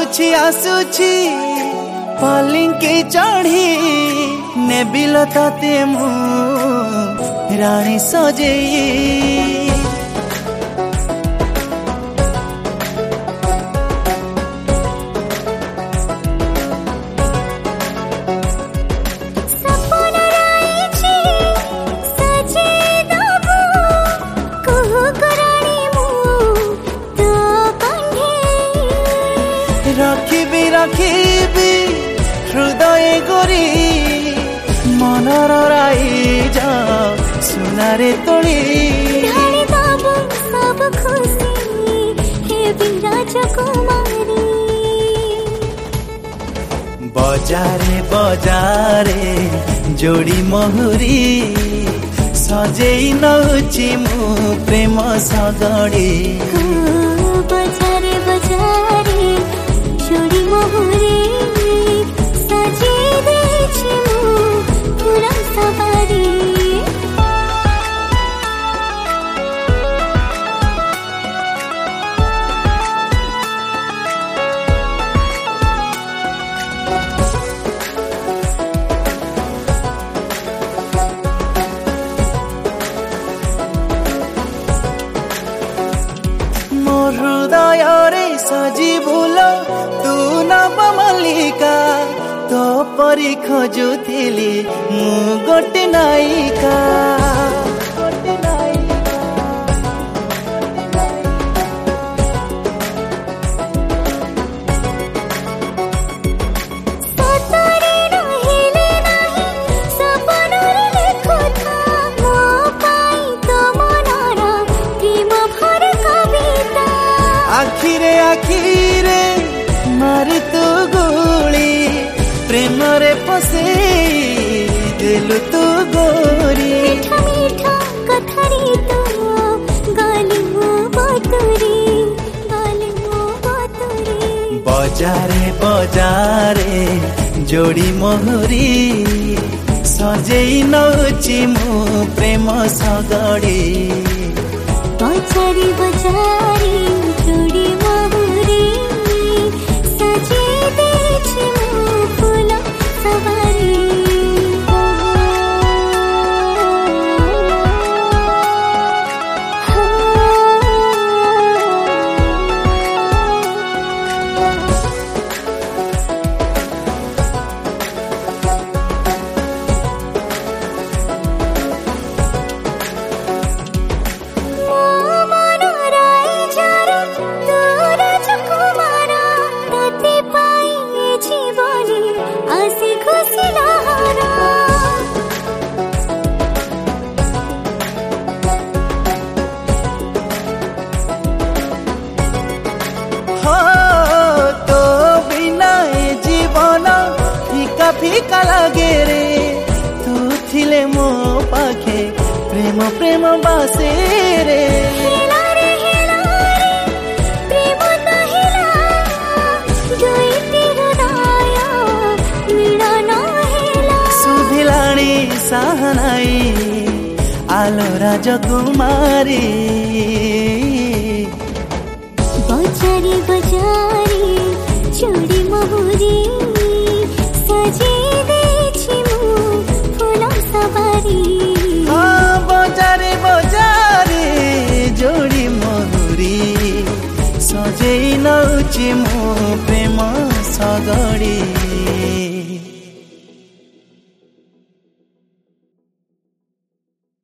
आसुछि आसुछि पलिंकी चढ़ी नेबिल तते मु रानी सजेई रखिबी रखिबी हृदय गोरी मनर राई जा सुनारे तोड़ी सब खुशी हे राजकुमारी बजारे बजारे जोड़ी महुरी सजेई नउची मु प्रेम सगड़ी बजारे बजारे जोड़ी महुरी सजे देछि मु पूरा सवारी हृदय रे सजी भूल तू नवमल्लिका तो परी खोजुथिली मु गोटे नायिका आखिरे आखिरे मारी तू गोली प्रेम रे फसे दिल तू गोरी मीठा मीठा कथरी तू गाली मो बातुरी बजारे बजारे जोड़ी मोहरी सजेई नउची मु प्रेम सगड़ी बजारे बजारे जोड़ी महुरी सजे देछि मु फूल सवारी फीका लगे रे तू थिले मो पाखे प्रेम प्रेम बासे रे हेला रे प्रेम नहिला जोईती हृदय मिलन हेला सुधिलाणी सहनाई आलो राजकुमारी बजारे बजारे जोड़ी महुरी सजे देछि मु फूल सवारी बजारे बजारे जोड़ी महुरी सजेई नउची मु प्रेम सगड़ी।